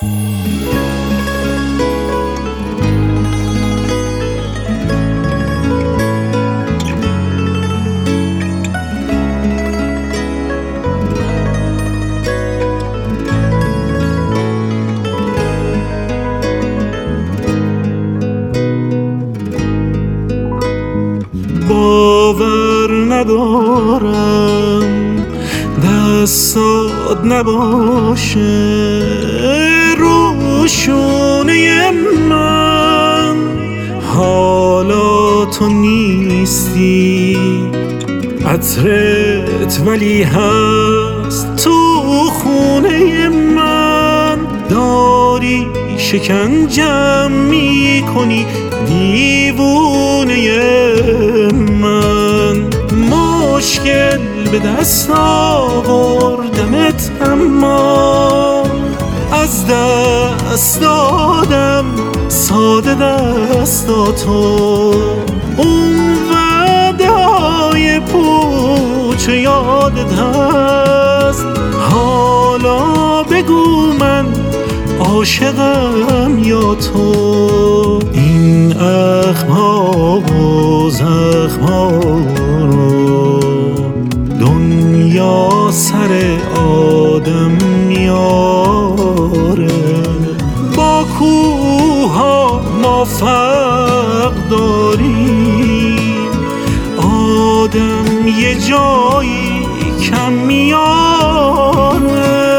باور ندارم دستات نباشه رو شونه من، حالا تو نیستی عطرت ولی هست تو خونه من. داری شکنجم میکنی دیوونه من، مشکل به دست آوردمت اما از دست دادم ساده دستاتو. اون وعده های پوچ یادت هست؟ حالا بگو من عاشقم یا تو؟ این اخم‌ها و زخم‌ها رو دنیا سر آدم میاره. با کوها ما فرق داریم، آدم یه جایی کم میاره.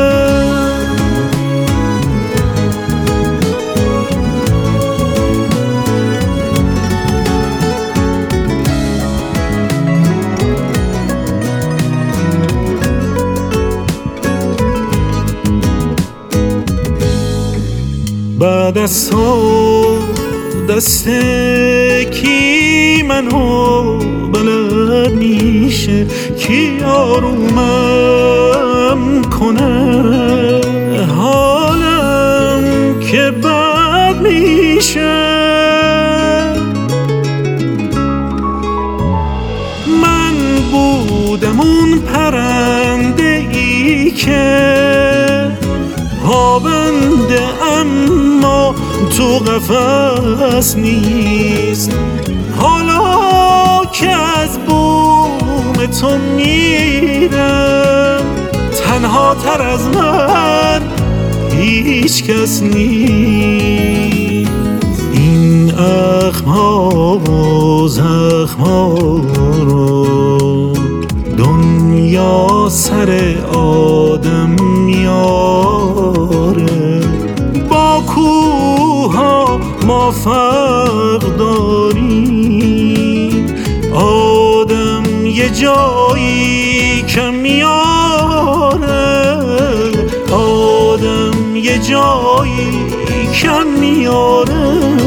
بعد از تو دست کی منو بلد میشه، کی آرومم کنه حالم که بد میشه. من بودم اون پرنده ای که پابنده اما تو قفس نیست. حالا که از بوم تو میرم تنها تر از من هیچ کس نیست. این اخم‌ها و زخم‌ها رو دنیا سر آدم میاره. با کوها ما فرق داریم، آدم یه جایی کم میاره. آدم یه جایی کم میاره.